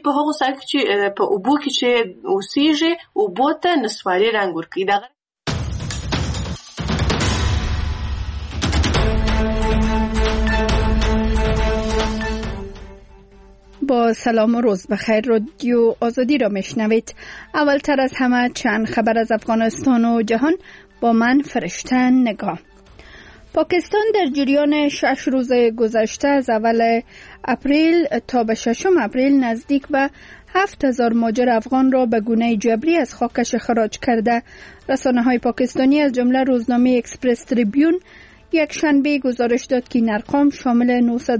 په هغو ساحو کې چې په اوبو کې چې اوسېږي اوبو ته نسواري رنګ ورکوي. با سلام و روز بخیر. رادیو آزادی را میشنوید. اولتر از همه چند خبر از افغانستان و جهان با من فرشته نگاه. پاکستان در جریان 6 روز گذشته از اول اپریل تا به 6 اپریل نزدیک به 7000 مهاجر افغان را به گونه جبری از خاکش اخراج کرده. رسانه‌های پاکستانی از جمله روزنامه اکسپرس تریبیون یک شنبه گزارش داد که این ارقام شامل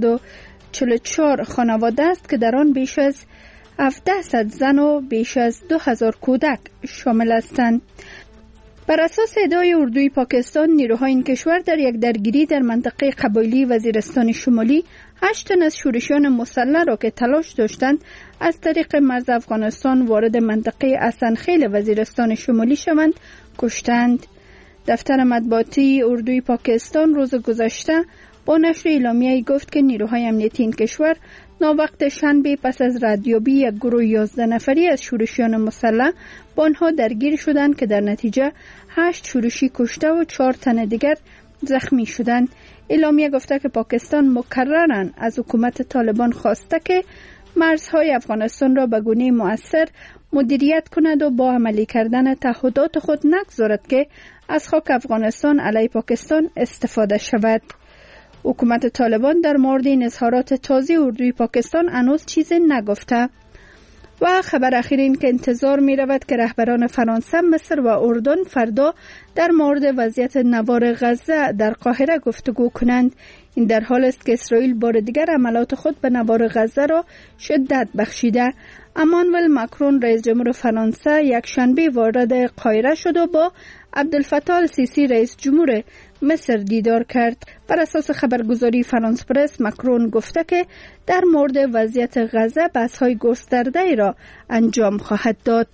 944 خانواده است که در آن بیش از 1700 زن و بیش از 2000 کودک شامل هستند. بر اساس ادعای اردوی پاکستان، نیروهای این کشور در یک درگیری در منطقه قبایلی وزیرستان شمالی 8 تن از شورشیان مسلح را که تلاش داشتند از طریق مرز افغانستان وارد منطقه اسنخیل وزیرستان شمالی شوند کشتند. دفتر مطبوعاتی اردوی پاکستان روز گذشته با نشر اعلامیه‌ای گفت که نیروهای امنیتی این کشور ناوقت شنبه پس از ردیابی یک گروه 11 نفری از شورشیان مسلح با آنها درگیر شدند که در نتیجه 8 شورشی کشته و 4 تن دیگر زخمی شدند. اعلامیه گفته که پاکستان مکرراً از حکومت طالبان خواسته که مرزهای افغانستان را به گونه مؤثر مدیریت کند و با عملی کردن تعهدات خود نگذارد که از خاک افغانستان علیه پاکستان استفاده شود. حکومت طالبان در مورد این اظهارات تازه اردوی پاکستان هنوز چیزی نگفته. و خبر اخیر این که انتظار می رود که رهبران فرانسه، مصر و اردن فردا در مورد وضعیت نوار غزه در قاهره گفتگو کنند. این در حال است که اسرائیل بار دیگر عملات خود به نوار غزه را شدت بخشیده. امانوئل ماکرون رئیس جمهور فرانسه یک شنبه وارد قاهره شد و با عبدالفتاح السیسی رئیس جمهور مصر دیدار کرد. بر اساس خبرگزاری فرانس پرس، ماکرون گفته که در مورد وضعیت غزه بحث‌های گسترده‌ای را انجام خواهد داد.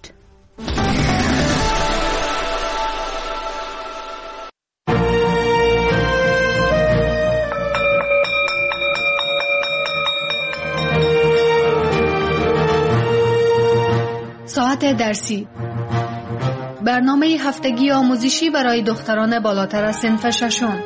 ساعت درسی، برنامه هفتگی آموزشی برای دختران بالاتر از صنف ششم.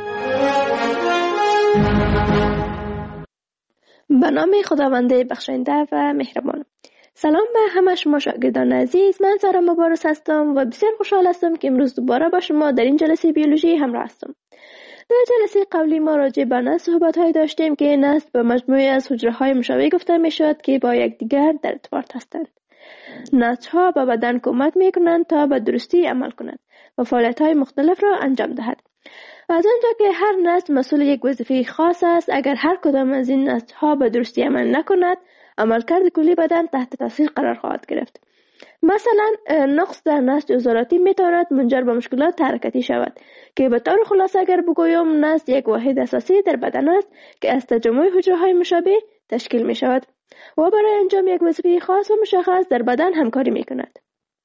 به نام خداوند بخشنده و مهربان. سلام به همه شما شاگردان عزیز. من سارا مبارز هستم و بسیار خوشحال هستم که امروز دوباره با شما در این جلسه بیولوژی همراه هستم. در جلسه قبلی ما راجع به نسل صحبت‌های داشتیم که نسل به مجموعه از حجره‌های مشابه گفته می‌شود که با یکدیگر در ارتباط هستند. نسل‌ها به بدن کمک می‌کنند تا به درستی عمل کنند و فعالیت‌های مختلف را انجام دهد. از آنجا که هر نسل مسئول یک وظیفه خاص است، اگر هر کدام از این نسل‌ها به درستی عمل نکند، عملکرد کلی بدن تحت تاثیر قرار خواهد گرفت. مثلا نقص در نسج عضلاتی می‌تواند منجر به مشکلات حرکتی شود که به طور خلاصه اگر بگویم نسج یک واحد اساسی در بدن است که از تجمع حجره‌های مشابه تشکیل می‌شود و برای انجام یک وظیفه خاص و مشخص در بدن همکاری می‌کند.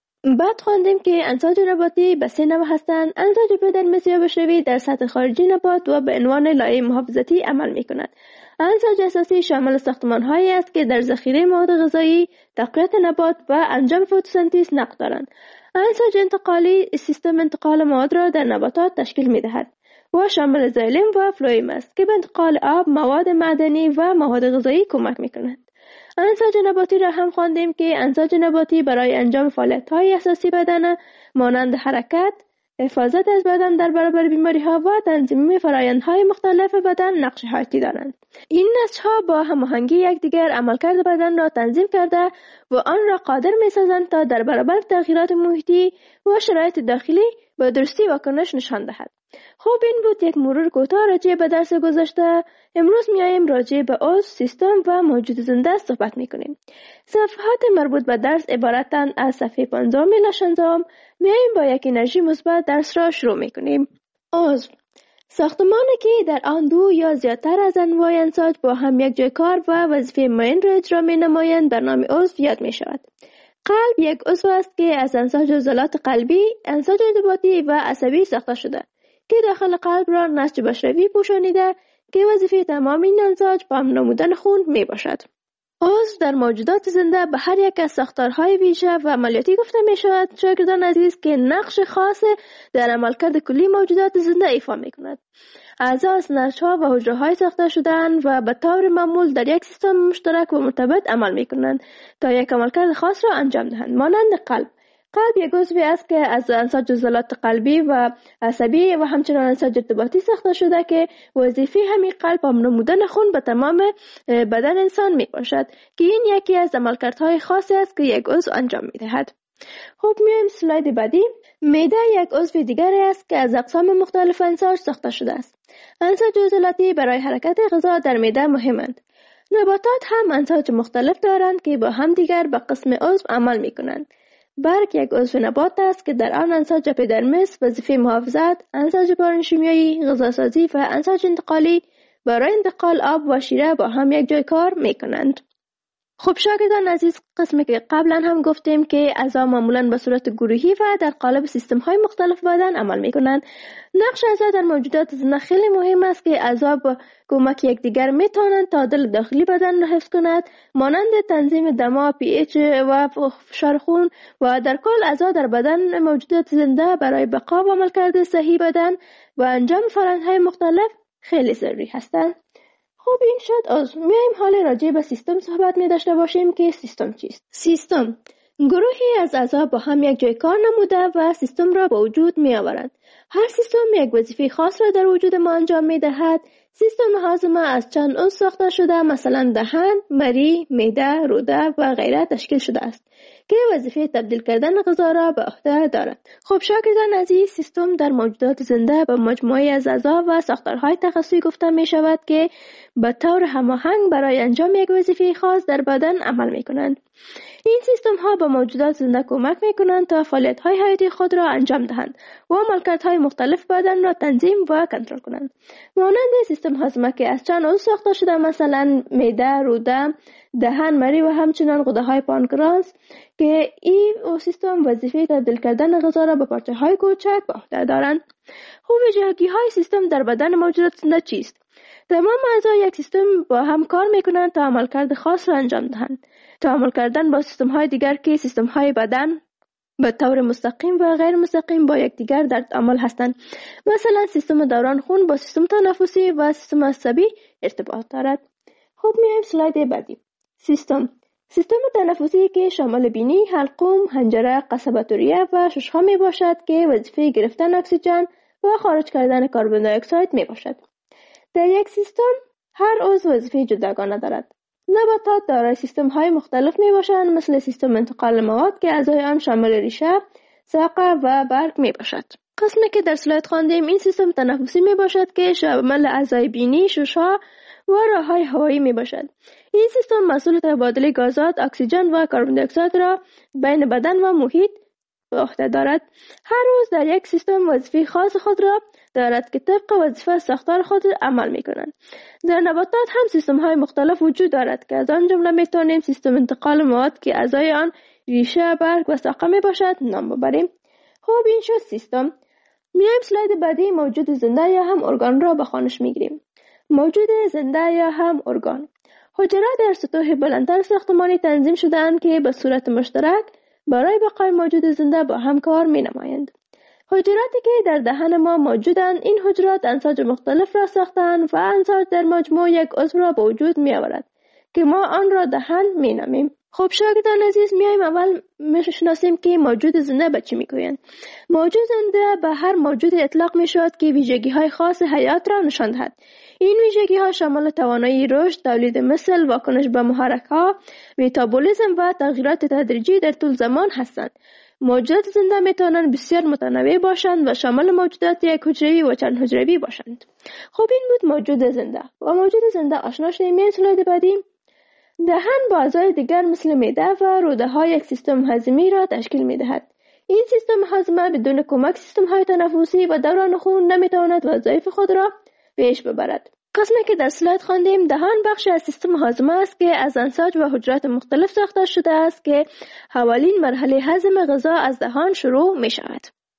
بعد خواندیم که انساج نباتی به 3 نوع هستند. انساج بدن‌مسی و بشری در سطح خارجی نبات و به عنوان لایه محافظتی عمل می‌کند. انساج اساسی شامل ساختمان‌هایی است که در ذخیره مواد غذایی، تقویت نبات و انجام فتوسنتز نقش دارند. انساج انتقالی سیستم انتقال مواد را در نباتات تشکیل می‌دهد و شامل زایلم و فلوئیم است که به انتقال آب، مواد معدنی و مواد غذایی کمک می‌کند. انساج نباتی را هم خواندیم که انساج نباتی برای انجام فعالیت‌های اساسی بدن مانند حرکت، حفاظت از بدن در برابر بیماری‌ها و تنظیم فرآیندهای مختلف بدن نقش حیاتی دارند. این نسج‌ها با هماهنگی یکدیگر عملکرد بدن را تنظیم کرده و آن را قادر می‌سازند تا در برابر تغییرات محیطی و شرایط داخلی به درستی واکنش نشان دهد. خب این بود یک مرور کوتاه راجع به درس گذشته. امروز میایم راجع به عضو، سیستم و موجود زنده صحبت میکنیم. صفحات مربوط به درس عبارتند از صفحه 5 الی 16. میایم با یک انرژی مثبت درس را شروع میکنیم. عضو، ساختمانی که در آن 2 یا زیادتر از انواع انساج با هم یک جای کار و وظیفه معین را اجرا مینمایند به نام عضو یاد میشود. قلب یک عضو است که از انساج عضلات قلبی، انساج ارتباطی و عصبی ساخته شده که داخل قلب را نسج بشروی پوشانیده که وظیفه تمام این انساج پمپ نمودن خون می باشد. عضو در موجودات زنده به هر یک از ساختارهای ویژه و عملیاتی گفته می شود شاگردان عزیز که نقش خاص در عملکرد کلی موجودات زنده ایفا می کند. اعضا از نسج‌ها و حجره‌های ساخته شده‌اند و به طور معمول در یک سیستم مشترک و مرتبط عمل می کنند تا یک عملکرد خاص را انجام دهند. مانند قلب یک عضوی است که از انساج عضلات قلبی و عصبی و همچنین انساج ارتباطی ساخته شده که وظیفه همین قلب نمودن خون به تمام بدن انسان می باشد که این یکی از عملکردهای خاصی است که یک عضو انجام می دهد. خب میایم سلاید بعدی. معده یک عضو دیگری است که از اقسام مختلف انساج ساخته شده است. انساج عضلاتی برای حرکت غذا در معده مهمند. نباتات هم انساج مختلف دارند که با هم دیگر به قسم عضو عمل می کنند. برگ یک عضو نبات است که در آن انساج اپیدرمیس وظیفه محافظت، انساج پارنشیمیایی، غذاسازی و انساج انتقالی برای انتقال آب و شیره با هم یک جای کار می کنند. خب شاگردان عزیز، قسمی که قبلا هم گفتیم که اعضا معمولا به صورت گروهی و در قالب سیستم های مختلف بدن عمل می کنند. نقش اعضا در موجودات زنده خیلی مهم است که اعضا با کمک یکدیگر می توانند تعادل داخلی بدن را حفظ کنند، مانند تنظیم دما، پی اچ و فشار خون و در کل اعضا در بدن موجودات زنده برای بقا و عملکرد صحیح بدن و انجام فرآیندهای مختلف خیلی ضروری هستند. خب این شد عضو. میایم حال راجع به سیستم صحبت می داشته باشیم که سیستم چیست. سیستم گروهی از اعضا با هم یک جای کار نموده و سیستم را به وجود می آورند. هر سیستم یک وظیفه خاص را در وجود ما انجام می دهد. سیستم هاضمه از چند عضو ساخته شده، مثلا دهن، مری، معده، روده و غیره تشکیل شده است که وظیفه تبدیل کردن غذا را به عهده دارد. خب شاگردان عزیز، سیستم در موجودات زنده به مجموعه از اعضا و ساختارهای تخصصی گفته می شود که به طور هماهنگ برای انجام یک وظیفه خاص در بدن عمل می کنند. این سیستم ها به موجودات زنده کمک می کنند تا فعالیت های حیاتی خود را انجام دهند و عملکردهای مختلف بدن را تنظیم و کنترل کنند. مانند سیستم هاضمه که از چند عضو ساخته شده، مثلا معده، روده، دهن، مری و همچنین غده های پانکراس که این سیستم وظیفه تبدیل کردن غذا را به پارچه های کوچک به عهده دارند. خب ویژگی های سیستم در بدن موجودات زنده چیست؟ تمام اعضای یک سیستم با هم کار میکنند تا عملکرد خاص را انجام دهند. تعامل کردن با سیستم های دیگر که سیستم های بدن به طور مستقیم و غیر مستقیم با یکدیگر در تعامل هستند. مثلا سیستم دوران خون با سیستم تنفسی و سیستم عصبی ارتباط دارد. خب میایم سلاید بعدی. سیستم تنفسی که شامل بینی، حلقوم، حنجره، قصبه توریه و ششها می باشد که وظیفه گرفتن اکسیژن و خارج کردن کربن دی اکساید می باشد. در یک سیستم هر عضو وظیفه جداگانه دارد. نباتات دارای سیستم های مختلف می باشند، مثل سیستم انتقال مواد که اعضای آن شامل ریشه، ساقه و برگ می باشد. قسمی که در سلاید خواندیم این سیستم تنفسی می باشد که شامل اعضای بینی، ششها و راههای هوایی می باشد. این سیستم مسئول تبادل گازات، اکسیژن و کربن دی اکساید را بین بدن و محیط به عهده دارد. هر عضو در یک سیستم وظیفه خاص خود را دارد که طبق وظیفه ساختار خود عمل می کنند. در نباتات هم سیستم های مختلف وجود دارد که از آن جمله می توانیم سیستم انتقال مواد که اعضای آن ریشه، برگ و ساقه می باشد نام ببریم. خب این شد سیستم. میایم سلاید بعدی. موجود زنده یا هم ارگان را به خوانش می گیریم. موجود زنده یا هم ارگان حجرات در سطوح بلندتر ساختمانی تنظیم شده‌اند که به صورت مشترک برای بقای موجود زنده با هم کار می نمایند. حجراتی که در دهن ما موجودند، این حجرات انساج مختلف را ساختند و انساج در مجموع یک عضو را به وجود می آورد که ما آن را دهن می نامیم. خب شاگردان عزیز، میایم اول میشناسیم که موجود زنده به چی میگویند. موجود زنده به هر موجود اطلاق می شود که ویژگی های خاص حیات را نشان دهد. این ویژگی ها شامل توانایی رشد، تولید مثل، واکنش به محرک ها، متابولیسم و تغییرات تدریجی در طول زمان هستند. موجودات زنده می توانند بسیار متنوع باشند و شامل موجودات یک حجروی و چند حجروی باشند. خب این بود موجود زنده. و موجود زنده آشنا شدیم. این سلاید بعدی. دهن با اعضای دیگر مثل معده و روده ها یک سیستم هضمی را تشکیل می دهد. این سیستم هضم بدون کمک سیستم های تنفسی و دوران خون نمی تواند وظایف خود را پیش ببرد. قسمی که در سلاید خواندیم، دهان بخشی از سیستم هاضمه است که از انساج و حجرات مختلف ساخته شده است که اولین مرحله هضم غذا از دهان شروع می شود.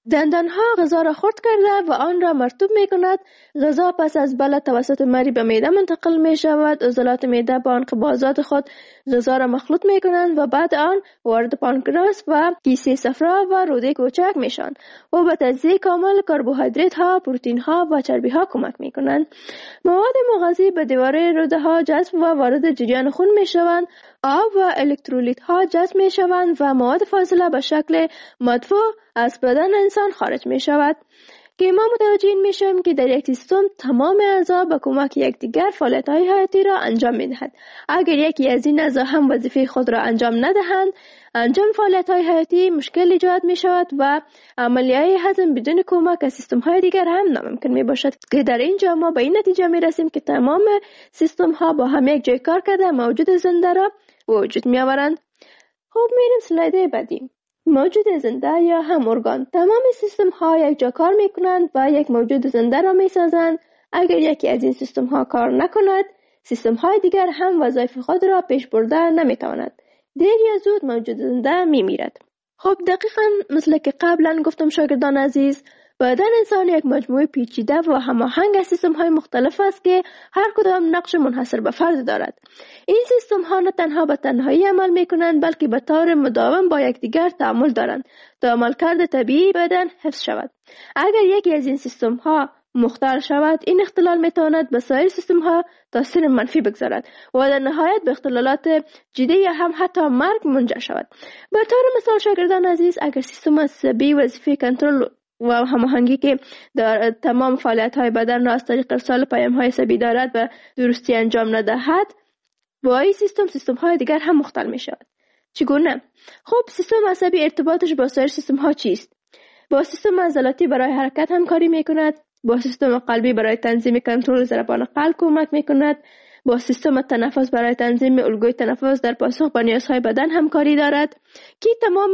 دندانها غذا را خرد کرده و آن را مرطوب می کند. غذا پس از بلع توسط مری به معده منتقل می شود. عضلات معده با انقباضات خود غذا را مخلوط می کنند و بعد آن وارد پانکراس و کیسه صفرا و روده کوچک می شوند و به تجزیه کامل کربوهیدرات ها، پروتئین ها و چربی ها کمک می کنند. مواد مغذی به دیواره روده ها جذب و وارد جریان خون می شوند. آب و الکترولیت ها جذب می شوند و مواد فاضله به شکل مدفوع از بدن انسان خارج می شود که ما متوجه می شویم که در یک سیستم تمام اعضا به کمک یکدیگر فعالیت های حیاتی را انجام می دهد. اگر یکی از این اعضا هم وظیفه خود را انجام ندهند، انجام فعالیت های حیاتی مشکل ایجاد می شود و عملیه هضم بدون کمک از سیستم های دیگر هم ناممکن می باشد که در اینجا ما به این نتیجه می رسیم که تمام سیستم ها با هم یک جای کار کرده موجود زنده را وجود می آورند. خب میریم سلاید بعدی. موجود زنده یا هم ارگان. تمام سیستم ها یک جا کار می کنند و یک موجود زنده را می سازند. اگر یکی از این سیستم ها کار نکند، سیستم های دیگر هم وظایف خود را پیش برده نمی تواند. دیر یا زود موجود زنده می میرد. خب دقیقاً مثل که قبلا گفتم شاگردان عزیز، بدن انسان یک مجموعه پیچیده و هماهنگ از سیستم های مختلف است که هر کدام نقش منحصر به فرد دارد. این سیستم ها نه تنها به تنهایی عمل می کنند بلکه به طور مداوم با یکدیگر تعامل دارند تا عملکرد طبیعی بدن حفظ شود. اگر یکی از این سیستم ها مختل شود، این اختلال می تواند به سایر سیستم ها تاثیر منفی بگذارد و در نهایت به اختلالات جدی یا هم حتی مرگ منجر شود. به طور مثال شاگردان عزیز، اگر سیستم عصبی وظیفه کنترل و هماهنگی که در تمام فعالیت‌های بدن را از طریق ارسال پیام‌های عصبی دارد و درستی انجام ندهد، با این سیستم‌های دیگر هم مختل می‌شود. چگونه؟ خب سیستم عصبی ارتباطش با سایر سیستم‌ها چیست؟ با سیستم عضلاتی برای حرکت همکاری می‌کند، با سیستم قلبی برای تنظیم کنترل ضربان قلب کمک می‌کند، با سیستم تنفس برای تنظیم الگوی تنفس در پاسخ به نیازهای بدن همکاری دارد که تمام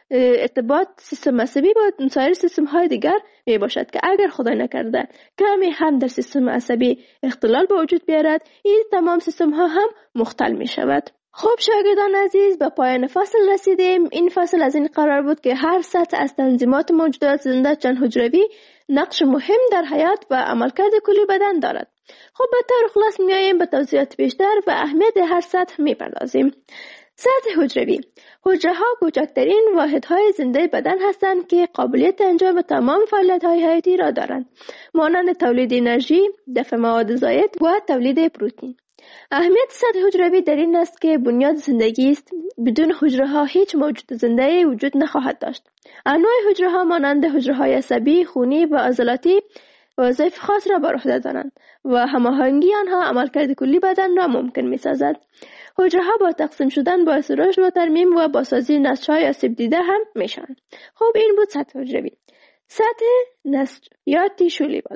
ارتباط سیستم عصبی با سایر سیستم های دیگر می باشد که اگر خدای نکرده کمی هم در سیستم عصبی اختلال به وجود بیارد، این تمام سیستم ها هم مختل می شود. خب شاگردان عزیز، به پایان فصل رسیدیم. این فصل از این قرار بود که هر سطح از تنظیمات موجودات زنده چند حجروی نقش مهم در حیات و عملکرد کلی بدن دارد. خب به طور خلاص میاییم به توضیحات بیشتر و اهمیت هر سطح میپردازیم. سطح حجروی. حجره ها کوچکترین واحدهای زنده بدن هستند که قابلیت انجام تمام فعالیت‌های حیاتی را دارند، مانند تولید انرژی، دفع مواد زائد و تولید پروتئین. اهمیت سطح حجروی در این است که بنیاد زندگی است. بدون حجره ها هیچ موجود زنده وجود نخواهد داشت. انواع حجره ها مانند حجره های عصبی، خونی و عضلاتی وظایف خاص را بر عهده دارند و هماهنگی آنها عملکرد کلی بدن را ممکن می‌سازد. حجره ها با تقسیم شدن باعث رشد و ترمیم و بازسازی نسج‌های آسیب دیده هم میشوند. خب این بود سطح حجروی. سطح نسج یا تیشو لیول.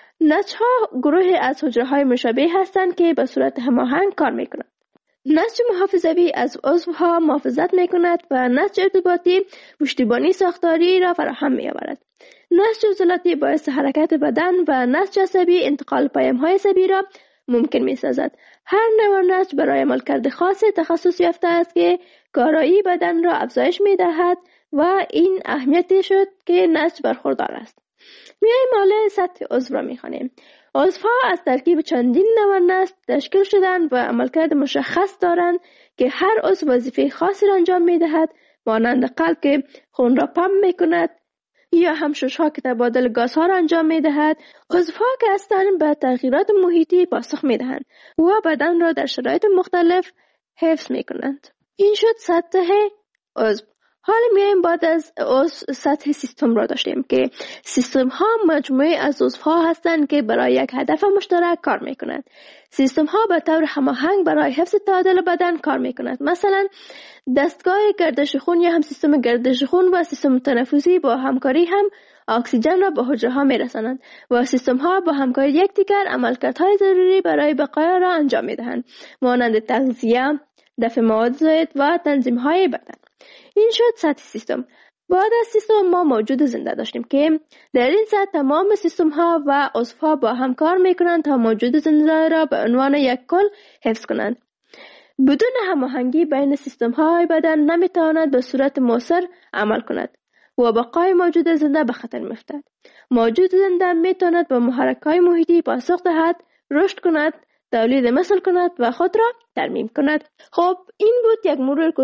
نسج‌ها گروهی از حجره‌های مشابه هستند که به صورت هماهنگ کار می‌کنند. نسج محافظوی از عضوها محافظت می‌کند و نسج ارتباطی پشتیبانی ساختاری را فراهم می‌آورد. نسج عضلاتی باعث حرکت بدن و نسج عصبی انتقال پیام‌های عصبی را ممکن می‌سازد. هر نوع نسج برای عملکرد خاص تخصص یافته است که کارایی بدن را افزایش می‌دهد و این اهمیتی شد که نسج برخوردار است. میایم حالا سطح عضو را می‌خوانیم. عضوها از ترکیب چندین نوع نسج تشکیل شدند و عملکرد مشخص دارند که هر عضو وظیفه خاصی را انجام می‌دهد، مانند قلب که خون را پمپ می‌کند یا هم شش‌ها که تبادل گازها را انجام می‌دهد. عضوها که هستند به تغییرات محیطی پاسخ می‌دهند و بدن را در شرایط مختلف حفظ می‌کنند. این شد سطح عضو. حالا میایم بعد از سطح سیستم را داشتیم که سیستم ها مجموعه از عضوها هستند که برای یک هدف مشترک کار میکنند. سیستم ها به طور هماهنگ برای حفظ تعادل بدن کار میکنند. مثلا دستگاه گردش خون یا هم سیستم گردش خون و سیستم تنفسی با همکاری هم اکسیژن را به حجره ها میرسانند و سیستم ها با همکاری یکدیگر عملکردهای ضروری برای بقا را انجام میدهند، مانند تغذیه، دفع مواد زائد و تنظیم های بدن. این شد سطح سیستم. بعد از سیستم ما موجود زنده داشتیم که در این سطح تمام سیستم ها و عضوها با هم کار میکنند تا موجود زنده را به عنوان یک کل حفظ کنند. بدون هماهنگی بین سیستم های بدن نمیتواند به صورت مؤثر عمل کند. و بقای موجود زنده به خطر می‌افتد. موجود زنده میتواند با محرک‌های محیطی پاسخ دهد، رشد کند، تولید مثل کند و خود را ترمیم کند. خب این بود یک مرور